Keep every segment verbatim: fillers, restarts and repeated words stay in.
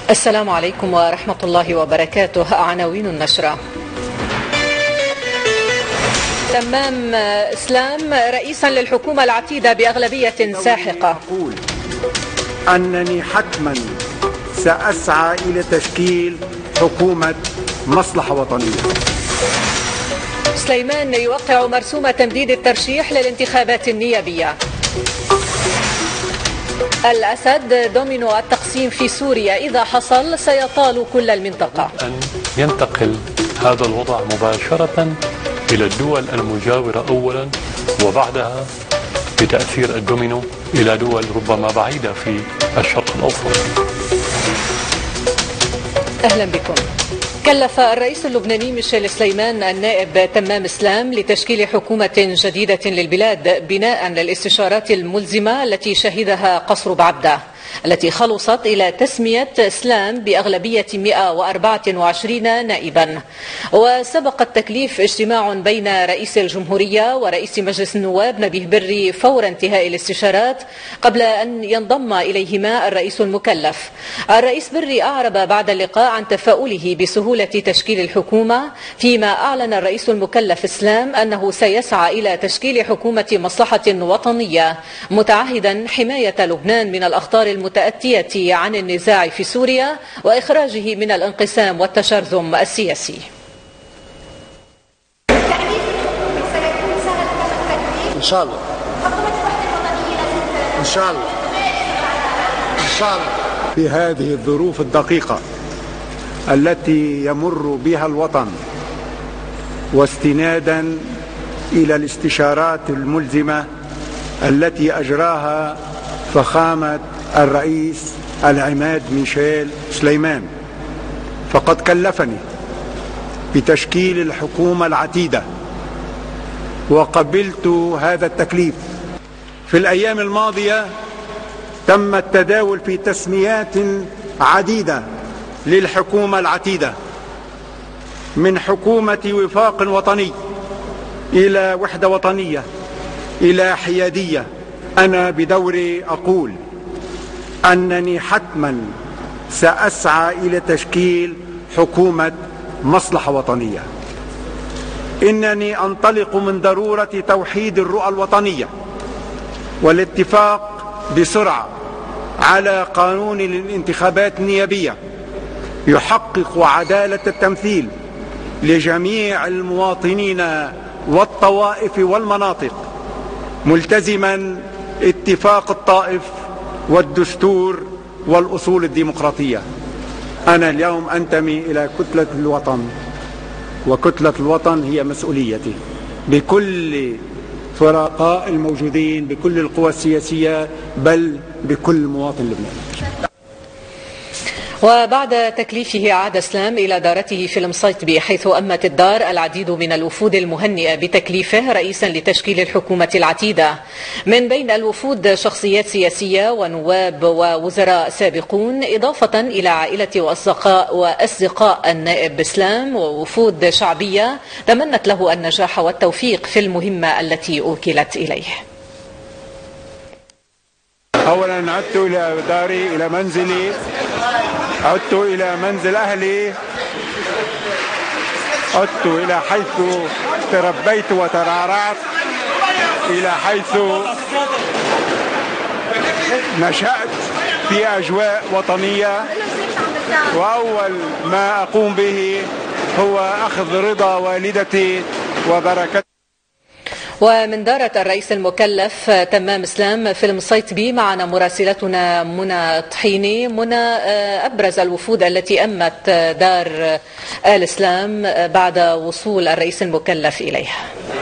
السلام عليكم ورحمة الله وبركاته. عناوين النشرة: تمام إسلام رئيسا للحكومة العتيدة بأغلبية ساحقة. أقول أنني حتما سأسعى إلى تشكيل حكومة مصلحة وطنية. سليمان يوقع مرسوم تمديد الترشيح للانتخابات النيابية. الأسد: دومينو التقسيم في سوريا إذا حصل سيطال كل المنطقة. أن ينتقل هذا الوضع مباشرة إلى الدول المجاورة أولا، وبعدها بتأثير الدومينو إلى دول ربما بعيدة في الشرق الأوسط. أهلا بكم. كلف الرئيس اللبناني ميشيل سليمان النائب تمام إسلام لتشكيل حكومة جديدة للبلاد بناء للاستشارات الملزمة التي شهدها قصر بعبدة، التي خلصت إلى تسمية إسلام بأغلبية مئة وأربعة وعشرين نائبا. وسبق التكليف اجتماع بين رئيس الجمهورية ورئيس مجلس النواب نبيه بري فور انتهاء الاستشارات قبل أن ينضم إليهما الرئيس المكلف. الرئيس بري أعرب بعد اللقاء عن تفاؤله بسهولة تشكيل الحكومة، فيما أعلن الرئيس المكلف إسلام أنه سيسعى إلى تشكيل حكومة مصلحة وطنية، متعهدا حماية لبنان من الأخطار المتأتية عن النزاع في سوريا وإخراجه من الانقسام والتشرذم السياسي. إن شاء الله إن شاء الله إن شاء الله في هذه الظروف الدقيقة التي يمر بها الوطن، واستنادا إلى الاستشارات الملزمة التي أجراها فخامة الرئيس العماد ميشيل سليمان، فقد كلفني بتشكيل الحكومة العتيدة وقبلت هذا التكليف. في الأيام الماضية تم التداول في تسميات عديدة للحكومة العتيدة، من حكومة وفاق وطني إلى وحدة وطنية إلى حيادية. أنا بدوري أقول أنني حتما سأسعى إلى تشكيل حكومة مصلحة وطنية. إنني أنطلق من ضرورة توحيد الرؤى الوطنية والاتفاق بسرعة على قانون للانتخابات النيابية يحقق عدالة التمثيل لجميع المواطنين والطوائف والمناطق، ملتزما اتفاق الطائف والدستور والأصول الديمقراطية. أنا اليوم أنتمي إلى كتلة الوطن، وكتلة الوطن هي مسؤوليتي بكل فرقاء الموجودين، بكل القوى السياسية، بل بكل مواطن لبناني. وبعد تكليفه عاد إسلام إلى دارته في المصيطبي، حيث أمت الدار العديد من الوفود المهنئة بتكليفه رئيسا لتشكيل الحكومة العتيدة. من بين الوفود شخصيات سياسية ونواب ووزراء سابقون، إضافة إلى عائلة وأصدقاء وأصدقاء النائب إسلام، ووفود شعبية تمنت له النجاح والتوفيق في المهمة التي أوكلت إليه. أولا عدت إلى داري، إلى منزلي، عدت إلى منزل أهلي، عدت إلى حيث تربيت وترعرعت، إلى حيث نشأت في أجواء وطنية. وأول ما أقوم به هو أخذ رضا والدتي وبركتها. ومن دارة الرئيس المكلف تمام إسلام في المصيطبي معنا مراسلتنا منى طحيني. منى، أبرز الوفود التي أمت دار آل إسلام بعد وصول الرئيس المكلف إليها.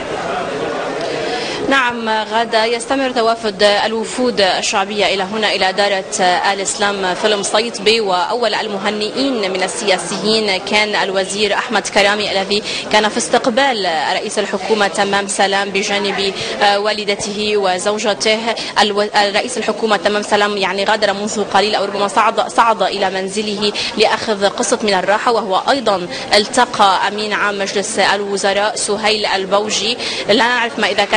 نعم غادة، يستمر توافد الوفود الشعبية إلى هنا إلى دارة آل إسلام في المصيطبي، وأول المهنئين من السياسيين كان الوزير أحمد كرامي الذي كان في استقبال رئيس الحكومة تمام سلام بجانب والدته وزوجته. الرئيس الحكومة تمام سلام يعني غادر منذ قليل أو ربما صعد, صعد إلى منزله لأخذ قسط من الراحة، وهو أيضا التقى أمين عام مجلس الوزراء سهيل البوجي. لا نعرف ما إذا كان هذا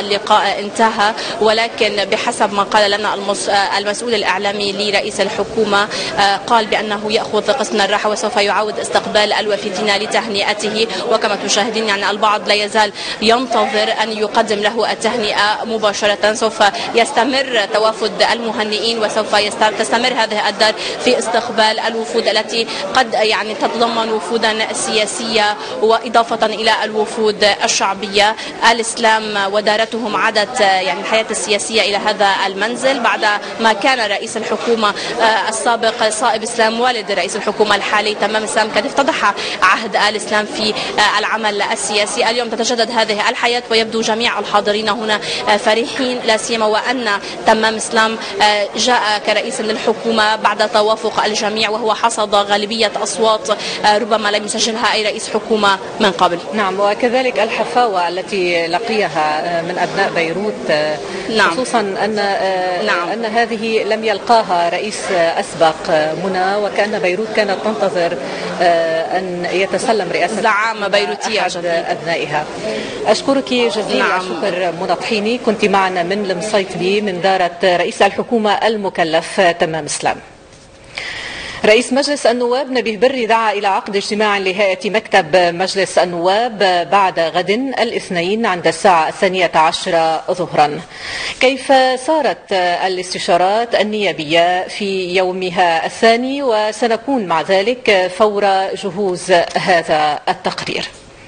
اللقاء انتهى، ولكن بحسب ما قال لنا المسؤول الإعلامي لرئيس الحكومة قال بأنه يأخذ قسط من الراحة وسوف يعاود استقبال الوافدين لتهنئته. وكما تشاهدين يعني البعض لا يزال ينتظر أن يقدم له التهنئة مباشرة. سوف يستمر توافد المهنئين وسوف تستمر هذه الدار في استقبال الوفود التي قد يعني تتضمن وفودا سياسية وإضافة إلى الوفود الشعبية. الإسلام ودارتهم عادت يعني الحياة السياسية إلى هذا المنزل بعد ما كان رئيس الحكومة السابق صائب إسلام والد رئيس الحكومة الحالي تمام إسلام قد افتتح عهد الإسلام في العمل السياسي. اليوم تتجدد هذه الحياة ويبدو جميع الحاضرين هنا فرحين، لا سيما وأن تمام إسلام جاء كرئيس للحكومة بعد توافق الجميع وهو حصد غالبية أصوات ربما لم يسجلها أي رئيس حكومة من قبل. نعم، وكذلك الحفاوة التي لقيها من أبناء بيروت، نعم. خصوصا أن نعم. أن هذه لم يلقاها رئيس أسبق منى، وكأن بيروت كانت تنتظر أن يتسلم رئاسة زعامة بيروتية أحد أبنائها. أشكرك جزيل نعم. الشكر منى طحيني، كنت معنا من المصيطبي من دارة رئيس الحكومة المكلف تمام إسلام. رئيس مجلس النواب نبيه بري دعا إلى عقد اجتماع لهيئة مكتب مجلس النواب بعد غد الاثنين عند الساعة الثانية عشرة ظهرا. كيف صارت الاستشارات النيابية في يومها الثاني، وسنكون مع ذلك فور جهوز هذا التقرير.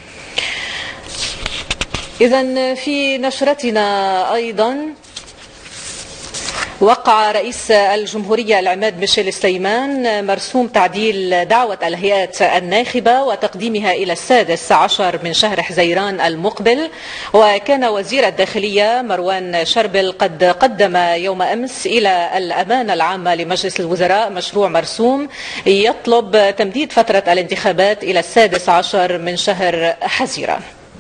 إذن في نشرتنا أيضا وقع رئيس الجمهورية العماد ميشيل سليمان مرسوم تعديل دعوة الهيئات الناخبة وتقديمها إلى السادس عشر من شهر حزيران المقبل. وكان وزير الداخلية مروان شربل قد قدم يوم أمس إلى الأمانة العامة لمجلس الوزراء مشروع مرسوم يطلب تمديد فترة الانتخابات إلى السادس عشر من شهر حزيران.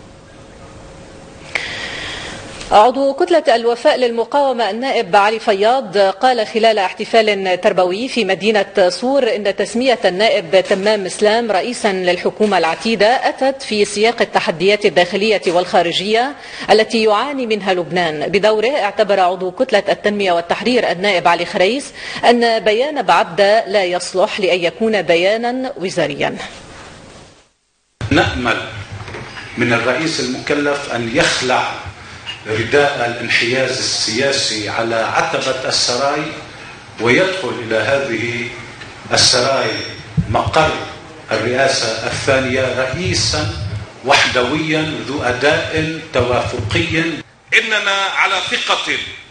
عضو كتلة الوفاء للمقاومة النائب علي فياض قال خلال احتفال تربوي في مدينة صور إن تسمية النائب تمام إسلام رئيسا للحكومة العتيدة أتت في سياق التحديات الداخلية والخارجية التي يعاني منها لبنان. بدوره اعتبر عضو كتلة التنمية والتحرير النائب علي خريس أن بيان بعبدة لا يصلح لأن يكون بيانا وزاريا. نأمل من الرئيس المكلف أن يخلع رداء الانحياز السياسي على عتبة السراي ويدخل إلى هذه السراي مقر الرئاسة الثانية رئيسا وحدويا ذو أداء توافقي. إننا على ثقة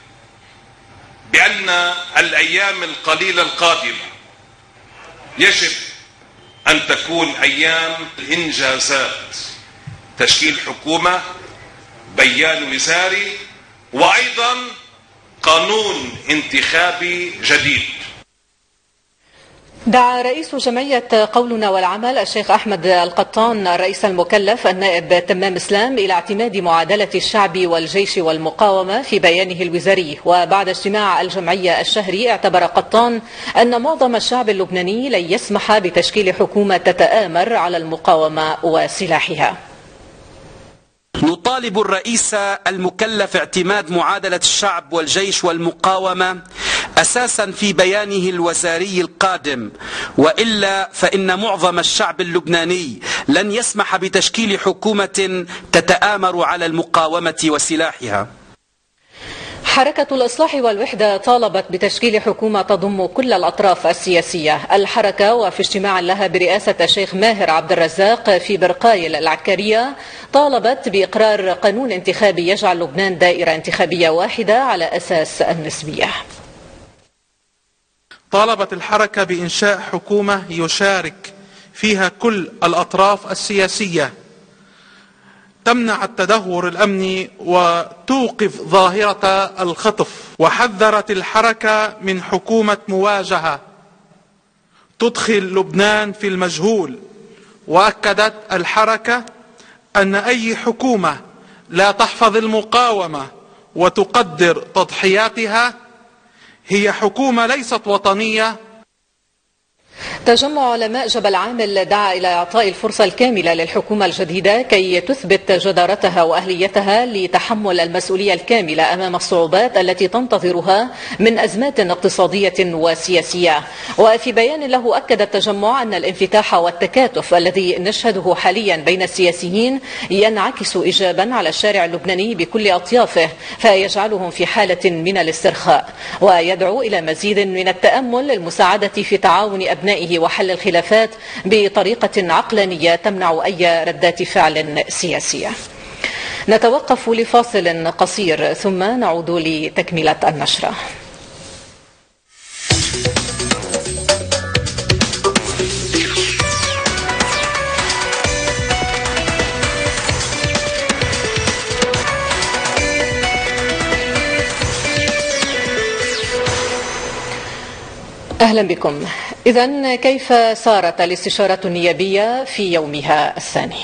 بأن الأيام القليلة القادمة يجب أن تكون أيام الإنجازات، تشكيل حكومة، بيان وزاري، وأيضا قانون انتخابي جديد. دعا رئيس جمعية قولنا والعمل الشيخ أحمد القطان الرئيس المكلف النائب تمام إسلام إلى اعتماد معادلة الشعب والجيش والمقاومة في بيانه الوزاري. وبعد اجتماع الجمعية الشهري اعتبر قطان أن معظم الشعب اللبناني لن يسمح بتشكيل حكومة تتآمر على المقاومة وسلاحها. نطالب الرئيس المكلف اعتماد معادلة الشعب والجيش والمقاومة أساسا في بيانه الوزاري القادم، وإلا فإن معظم الشعب اللبناني لن يسمح بتشكيل حكومة تتآمر على المقاومة وسلاحها. حركة الإصلاح والوحدة طالبت بتشكيل حكومة تضم كل الأطراف السياسية. الحركة وفي اجتماع لها برئاسة الشيخ ماهر عبد الرزاق في برقايل العكارية طالبت بإقرار قانون انتخابي يجعل لبنان دائرة انتخابية واحدة على أساس النسبية. طالبت الحركة بإنشاء حكومة يشارك فيها كل الأطراف السياسية تمنع التدهور الأمني وتوقف ظاهرة الخطف. وحذرت الحركة من حكومة مواجهة تدخل لبنان في المجهول. وأكدت الحركة أن أي حكومة لا تحفظ المقاومة وتقدر تضحياتها هي حكومة ليست وطنية. تجمع علماء جبل عامل دعا إلى إعطاء الفرصة الكاملة للحكومة الجديدة كي تثبت جدارتها وأهليتها لتحمل المسؤولية الكاملة أمام الصعوبات التي تنتظرها من أزمات اقتصادية وسياسية. وفي بيان له أكد التجمع أن الانفتاح والتكاتف الذي نشهده حاليا بين السياسيين ينعكس إيجابا على الشارع اللبناني بكل أطيافه، فيجعلهم في حالة من الاسترخاء، ويدعو إلى مزيد من التأمل للمساعدة في تعاون أبنائه وحل الخلافات بطريقة عقلانية تمنع أي ردات فعل سياسية. نتوقف لفاصل قصير ثم نعود لتكملة النشرة. أهلا بكم. إذن كيف سارت الاستشارة النيابية في يومها الثاني؟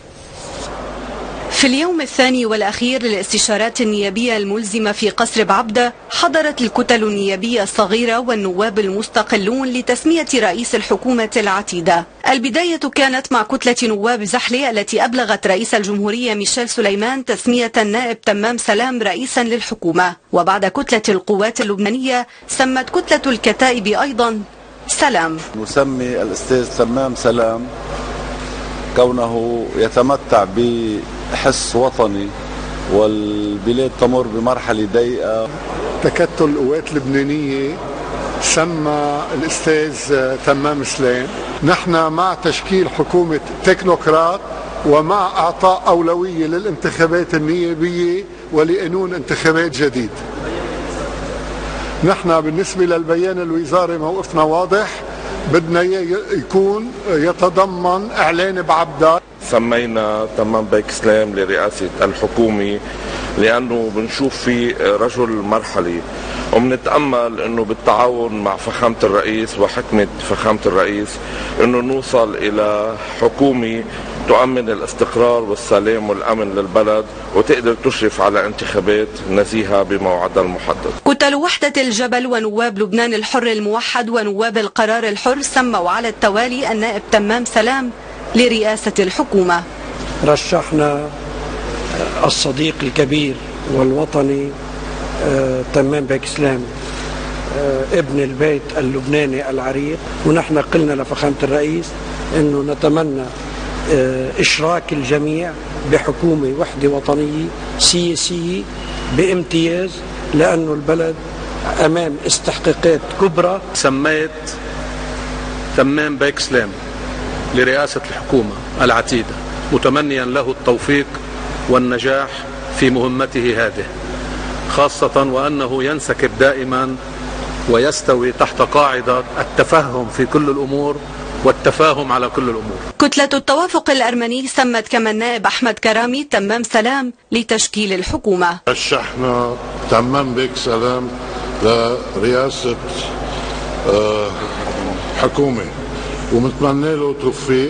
في اليوم الثاني والأخير للاستشارات النيابية الملزمة في قصر بعبدة، حضرت الكتل النيابية الصغيرة والنواب المستقلون لتسمية رئيس الحكومة العتيدة. البداية كانت مع كتلة نواب زحلة التي أبلغت رئيس الجمهورية ميشيل سليمان تسمية النائب تمام سلام رئيسا للحكومة، وبعد كتلة القوات اللبنانية سمت كتلة الكتائب أيضا سلام. نسمي الأستاذ تمام سلام كونه يتمتع بحس وطني والبلاد تمر بمرحلة ضيقة. تكتل القوات اللبنانية سمى الأستاذ تمام سلام. نحن مع تشكيل حكومة تكنوقراط ومع إعطاء أولوية للانتخابات النيابية ولقانون انتخابات جديد. نحن بالنسبة للبيان الوزاري موقفنا واضح، بدنا يكون يتضمن إعلان بعبدة. سمينا تمام بيك سلام لرئاسة الحكومة لأنه بنشوف فيه رجل مرحلي، وبنتأمل أنه بالتعاون مع فخامة الرئيس وحكمة فخامة الرئيس أنه نوصل إلى حكومة تؤمن الاستقرار والسلام والأمن للبلد وتقدر تشرف على انتخابات نزيهة بموعدها المحدد. كتل وحدة الجبل ونواب لبنان الحر الموحد ونواب القرار الحر سموا على التوالي النائب تمام سلام لرئاسة الحكومة. رشحنا الصديق الكبير والوطني تمام بيك سلام ابن البيت اللبناني العريق، ونحن قلنا لفخامة الرئيس انه نتمنى إشراك الجميع بحكومة وحدة وطنية سياسية بامتياز، لأنه البلد أمام استحقاقات كبرى. سميت تمام بيك سلام لرئاسة الحكومة العتيدة متمنيا له التوفيق والنجاح في مهمته هذه، خاصة وأنه ينسكب دائما ويستوي تحت قاعدة التفهم في كل الأمور والتفاهم على كل الأمور. كتلة التوافق الأرمني سمت كما النائب أحمد كرامي تمام سلام لتشكيل الحكومة. رشحنا تمام بيك سلام لرئاسة حكومة ومتمنى له توفيق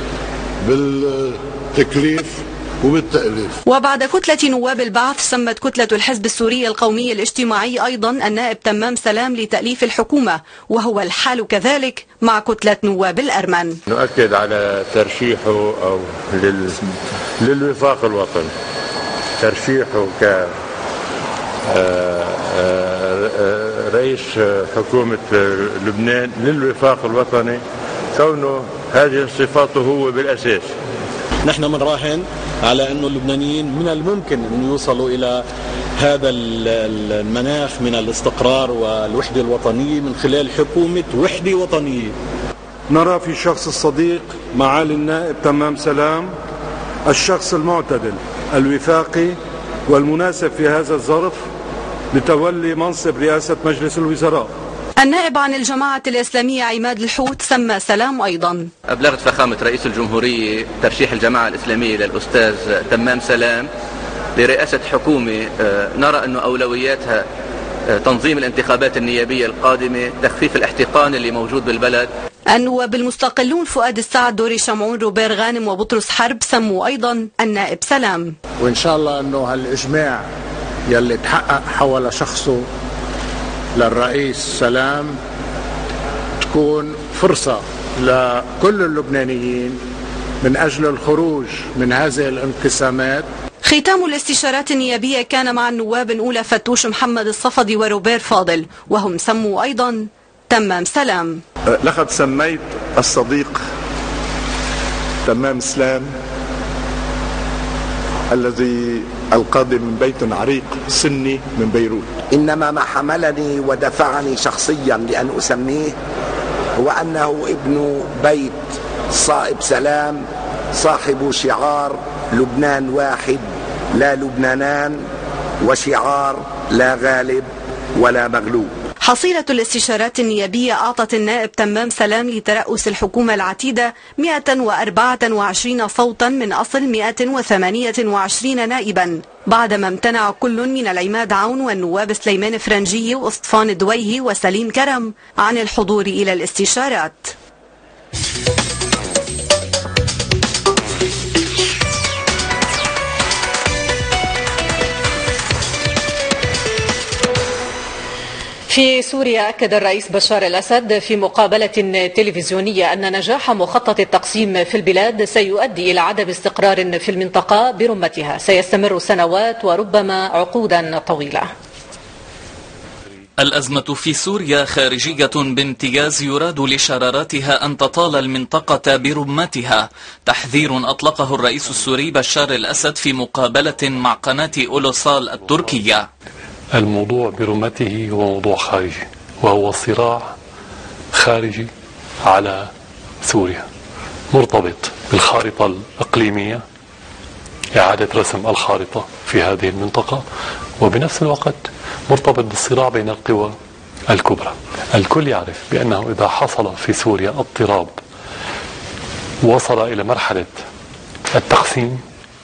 بالتكليف وبالتأليف. وبعد كتلة نواب البعث سمت كتلة الحزب السوري القومي الاجتماعي أيضا النائب تمام سلام لتأليف الحكومة، وهو الحال كذلك مع كتلة نواب الأرمن. نؤكد على ترشيحه أو لل... للوفاق الوطني، ترشيحه ك رئيس حكومة لبنان للوفاق الوطني، كونه هذه صفاته هو بالأساس. نحن منراهن على أنه اللبنانيين من الممكن أن يوصلوا إلى هذا المناخ من الاستقرار والوحدة الوطنية من خلال حكومة وحدة وطنية. نرى في شخص الصديق معالي النائب تمام سلام الشخص المعتدل الوفاقي والمناسب في هذا الظرف لتولي منصب رئاسة مجلس الوزراء. النائب عن الجماعة الإسلامية عماد الحوت سمى سلام أيضا. أبلغت فخامة رئيس الجمهورية ترشيح الجماعة الإسلامية للأستاذ تمام سلام لرئاسة حكومة نرى أنه أولوياتها تنظيم الانتخابات النيابية القادمة، تخفيف الاحتقان اللي موجود بالبلد. النواب المستقلون فؤاد السعد، دوري شمعون، روبير غانم وبطرس حرب سموا أيضا النائب سلام. وإن شاء الله أنه هالإجماع يلي تحقق حول شخصه للرئيس سلام تكون فرصة لكل اللبنانيين من أجل الخروج من هذه الانقسامات. ختام الاستشارات النيابية كان مع النواب الأولى فتوش محمد الصفدي وروبير فاضل، وهم سموا أيضا تمام سلام. لقد سميت الصديق تمام سلام الذي القادم من بيت عريق سني من بيروت. إنما ما حملني ودفعني شخصيا لأن أسميه هو أنه ابن بيت صائب سلام، صاحب شعار لبنان واحد لا لبنانان، وشعار لا غالب ولا مغلوب. حصيلة الاستشارات النيابية أعطت النائب تمام سلام لترأس الحكومة العتيدة مئة وأربعة وعشرين صوتا من أصل مئة وثمانية وعشرين نائبا، بعدما امتنع كل من العماد عون والنواب سليمان فرنجي واسطفان الدويهي وسليم كرم عن الحضور إلى الاستشارات. في سوريا أكد الرئيس بشار الأسد في مقابلة تلفزيونية أن نجاح مخطط التقسيم في البلاد سيؤدي إلى عدم استقرار في المنطقة برمتها سيستمر سنوات وربما عقودا طويلة. الأزمة في سوريا خارجية بامتياز يراد لشراراتها أن تطال المنطقة برمتها، تحذير أطلقه الرئيس السوري بشار الأسد في مقابلة مع قناة أولوسال التركية. الموضوع برمته هو موضوع خارجي، وهو صراع خارجي على سوريا مرتبط بالخارطة الإقليمية، إعادة رسم الخارطة في هذه المنطقة، وبنفس الوقت مرتبط بالصراع بين القوى الكبرى. الكل يعرف بأنه إذا حصل في سوريا اضطراب وصل إلى مرحلة التقسيم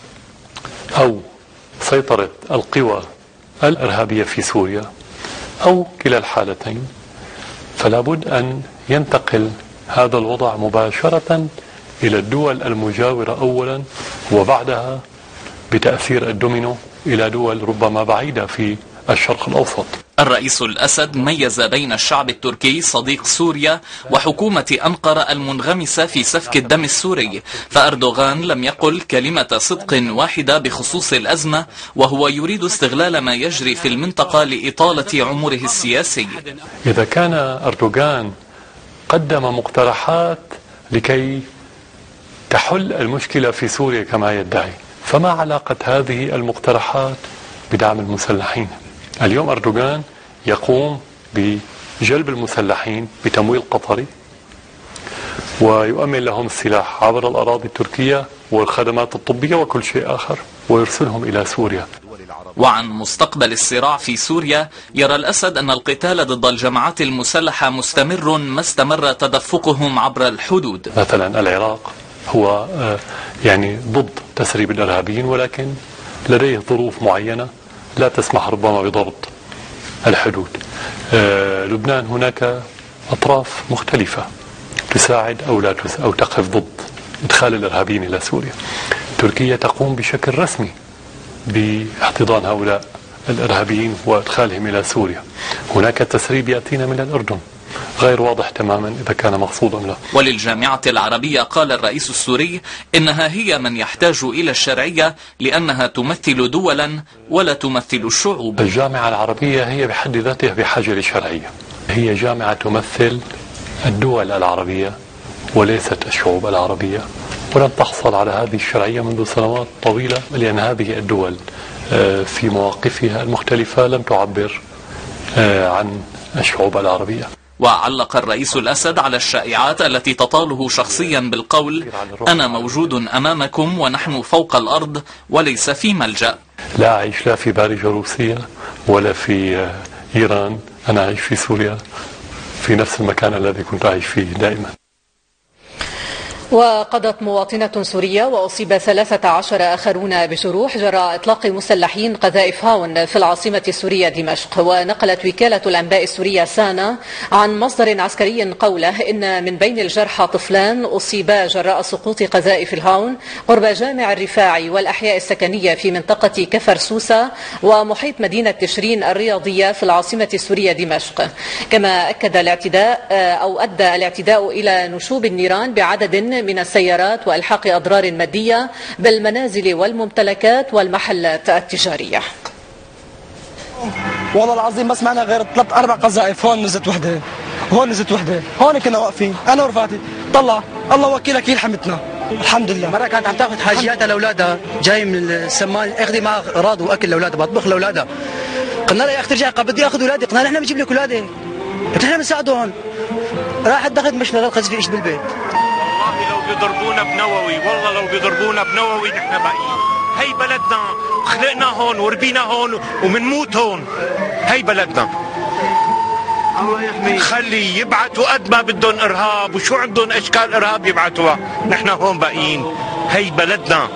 أو سيطرة القوى الإرهابية في سوريا أو كلا الحالتين، فلا بد أن ينتقل هذا الوضع مباشرة إلى الدول المجاورة أولا، وبعدها بتأثير الدومينو إلى دول ربما بعيدة في الشرق الأوسط. الرئيس الأسد ميز بين الشعب التركي صديق سوريا وحكومة أنقرة المنغمسة في سفك الدم السوري، فأردوغان لم يقل كلمة صدق واحدة بخصوص الأزمة، وهو يريد استغلال ما يجري في المنطقة لإطالة عمره السياسي. إذا كان أردوغان قدم مقترحات لكي تحل المشكلة في سوريا كما يدعي، فما علاقة هذه المقترحات بدعم المسلحين؟ اليوم أردوغان يقوم بجلب المسلحين بتمويل قطري ويؤمن لهم السلاح عبر الأراضي التركية والخدمات الطبية وكل شيء آخر ويرسلهم إلى سوريا. وعن مستقبل الصراع في سوريا، يرى الأسد أن القتال ضد الجماعات المسلحة مستمر ما استمر تدفقهم عبر الحدود. مثلا العراق هو يعني ضد تسريب الإرهابيين، ولكن لديه ظروف معينة لا تسمح ربما بضبط الحدود. آه لبنان هناك أطراف مختلفة تساعد أو لا تساعد أو تقف ضد إدخال الإرهابيين إلى سوريا. تركيا تقوم بشكل رسمي باحتضان هؤلاء الإرهابيين وإدخالهم إلى سوريا. هناك تسريب يأتينا من الأردن، غير واضح تماما إذا كان مقصودا له. وللجامعة العربية قال الرئيس السوري إنها هي من يحتاج إلى الشرعية لأنها تمثل دولا ولا تمثل الشعوب. الجامعة العربية هي بحد ذاتها بحاجة لشرعية، هي جامعة تمثل الدول العربية وليست الشعوب العربية، ولم تحصل على هذه الشرعية منذ سنوات طويلة، لأن هذه الدول في مواقفها المختلفة لم تعبر عن الشعوب العربية. وعلق الرئيس الأسد على الشائعات التي تطاله شخصيا بالقول: أنا موجود أمامكم ونحن فوق الأرض وليس في ملجأ. لا أعيش لا في بارجة روسية ولا في إيران، أنا أعيش في سوريا في نفس المكان الذي كنت أعيش فيه دائما. وقضت مواطنة سورية وأصيب ثلاثة عشر آخرون بجروح جراء إطلاق مسلحين قذائف هاون في العاصمة السورية دمشق. ونقلت وكالة الأنباء السورية سانا عن مصدر عسكري قوله إن من بين الجرحى طفلان أصيبا جراء سقوط قذائف الهاون قرب جامع الرفاعي والأحياء السكنية في منطقة كفر سوسة ومحيط مدينة تشرين الرياضية في العاصمة السورية دمشق. كما أكد الاعتداء أو أدى الاعتداء إلى نشوب النيران بعدد من السيارات وإلحاق أضرار مادية بالمنازل والممتلكات والمحلات التجارية. والله العظيم ما سمعنا غير ثلاث أربع قذائف. هون نزلت وحدة، هون نزلت وحدة، هون كنا واقفين أنا ورفاتي. طلع الله وكيلك يلحمتنا. الحمد لله. مرة كانت عم تاخذ حاجياتها لاولادها، جاي من السمان اخذي معها اغراض واكل لاولادها، بطبخ لاولادها. قلنا لها يا اختي ارجعي بدي اخذ اولادي، قلنا لها احنا بنجيب لك اولادي، احنا بنساعدهم. راحت دخلت مشنى غلقت في ايش بالبيت. والله لو بيضربونا بنووي، والله لو بيضربونا بنووي نحن باقيين. هي بلدنا، خلقنا هون وربينا هون ومنموت هون. هي بلدنا. الله يحميك. خلي يبعثوا قد ما بدهم ارهاب وشو عندهم اشكال ارهاب يبعثوها، نحن هون باقيين. هي بلدنا.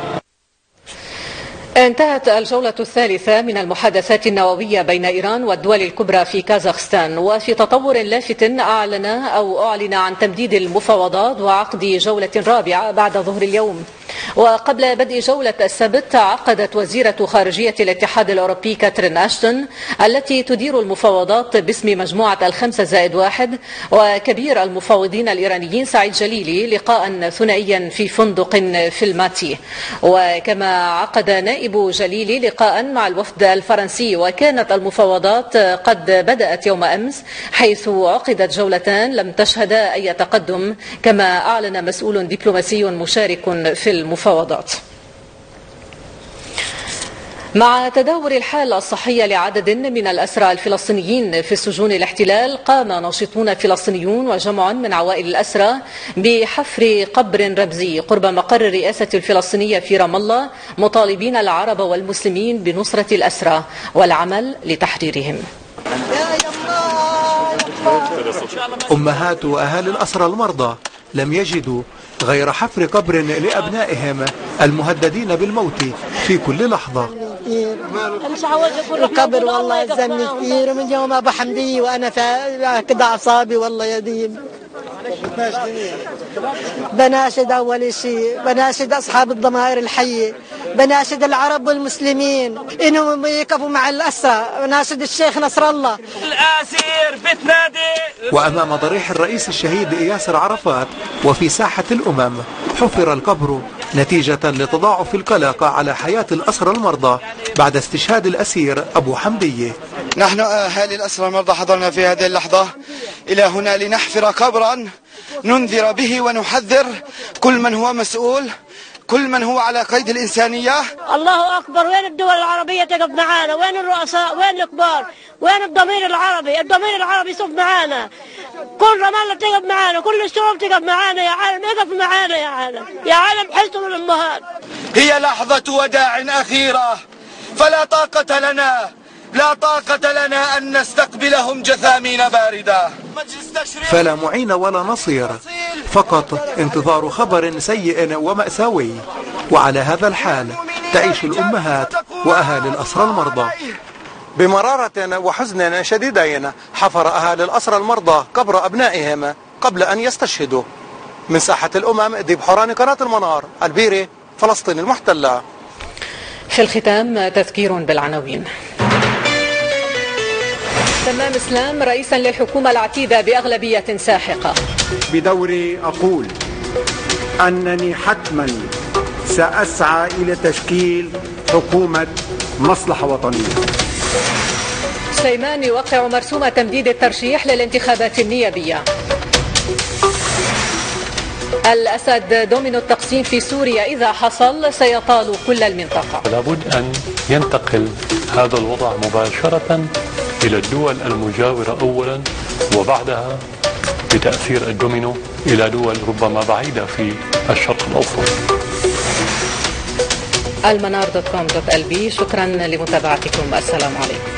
انتهت الجولة الثالثة من المحادثات النووية بين إيران والدول الكبرى في كازاخستان، وفي تطور لافت أعلن أو أعلن عن تمديد المفاوضات وعقد جولة رابعة بعد ظهر اليوم. وقبل بدء جولة السبت عقدت وزيرة خارجية الاتحاد الأوروبي كاترين أشتون التي تدير المفاوضات باسم مجموعة الخمسة زائد واحد وكبير المفاوضين الإيرانيين سعيد جليلي لقاء ثنائيا في فندق في الماتي. وكما عقد نائب جليلي لقاء مع الوفد الفرنسي، وكانت المفاوضات قد بدأت يوم أمس حيث عقدت جولتان لم تشهدا أي تقدم، كما أعلن مسؤول دبلوماسي مشارك في المفاوضات. مع تدهور الحالة الصحية لعدد من الأسرى الفلسطينيين في سجون الاحتلال، قام ناشطون فلسطينيون وجمع من عوائل الأسرى بحفر قبر رمزي قرب مقر الرئاسة الفلسطينية في رام الله، مطالبين العرب والمسلمين بنصرة الأسرى والعمل لتحريرهم. أمهات وأهالي الأسرى المرضى لم يجدوا غير حفر قبر لأبنائهم المهددين بالموت في كل لحظة. القبر والله يلزمني كثير، ومن يوم أبو حمدي وأنا كده أعصابي والله يديم. بناشد أول شيء، بناشد أصحاب الضمائر الحية، بناشد العرب والمسلمين إنهم يقفوا مع الأسرى، بناشد الشيخ نصر الله. الأسير بتنادي. وأمام ضريح الرئيس الشهيد ياسر عرفات وفي ساحة الأمم حفر القبر نتيجة لتضاعف القلق على حياة الأسرى المرضى بعد استشهاد الأسير أبو حمدية. نحن أهالي الأسرى المرضى حضرنا في هذه اللحظة إلى هنا لنحفر قبرا ننذر به ونحذر كل من هو مسؤول، كل من هو على قيد الإنسانية. الله أكبر. وين الدول العربية تقف معانا؟ وين الرؤساء؟ وين الكبار؟ وين الضمير العربي؟ الضمير العربي يصف معانا. كل رام الله تقف معانا، كل الشعوب تقف معانا. يا عالم اقف معانا، يا عالم، يا عالم حسوا الأمهات. هي لحظة وداع أخيرة، فلا طاقة لنا لا طاقة لنا أن نستقبلهم جثامين باردة. فلا معين ولا نصير، فقط انتظار خبر سيء ومأساوي. وعلى هذا الحال تعيش الأمهات وأهالي الأسرى المرضى. بمرارة وحزن شديدين حفر أهالي الأسرى المرضى قبر أبنائهم قبل أن يستشهدوا. من ساحة الأمم ديب حوراني، قناة المنار، البيرة، فلسطين المحتلة. في الختام تذكير بالعناوين. تمام إسلام رئيسا للحكومة العتيدة بأغلبية ساحقة. بدوري أقول أنني حتما سأسعى إلى تشكيل حكومة مصلحة وطنية. سليمان يوقع مرسوم تمديد الترشيح للانتخابات النيابية. الأسد دومينو التقسيم في سوريا إذا حصل سيطال كل المنطقة. لابد أن ينتقل هذا الوضع مباشرة إلى الدول المجاورة أولا، وبعدها بتأثير الدومينو إلى دول ربما بعيدة في الشرق الأوسط. المنار دوت كوم دوت ال بي. شكرا لمتابعتكم، السلام عليكم.